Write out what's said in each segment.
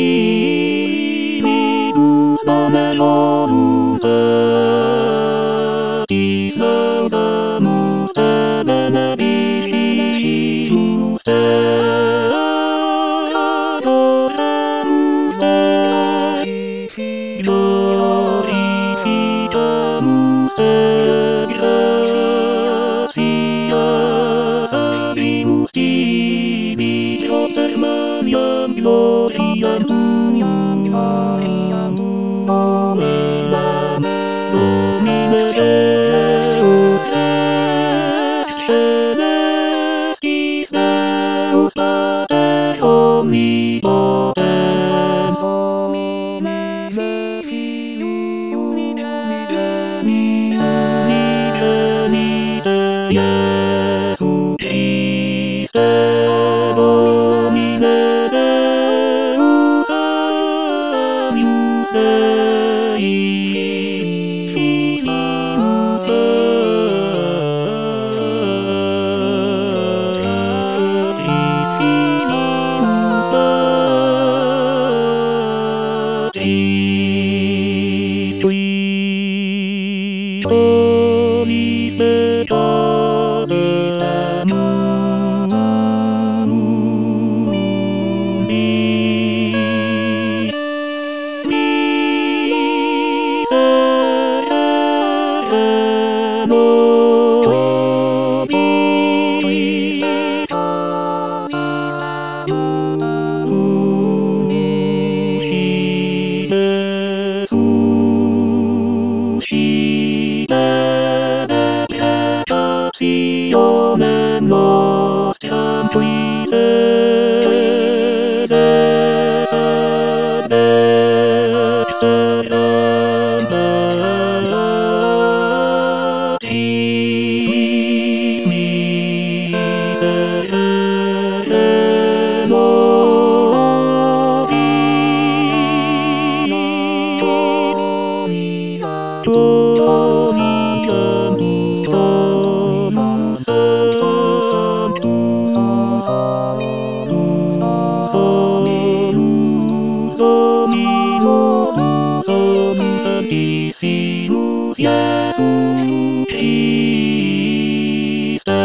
Spiritus Domerum Virtis Laudamus Te benedicimus Te adoramus Te glorificamus Te gratias abimus tibi propter maniam gloriam tuum Dominam Domine Deus ex celestis Deus Pater omnipotens Unigenitate Iesu Christe Domine Deus Agnus Dei Filius Patris Filius Patris Qui Holis Peccadis Mundi Miserere nobis suscite peccationem nostram qui sedes ad externas Patris miserere nobis Dominus Sanctus Dominus Sanctissimus Iesus Christe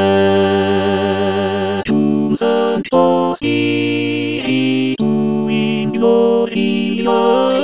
cum Sancto Spiritu in gloria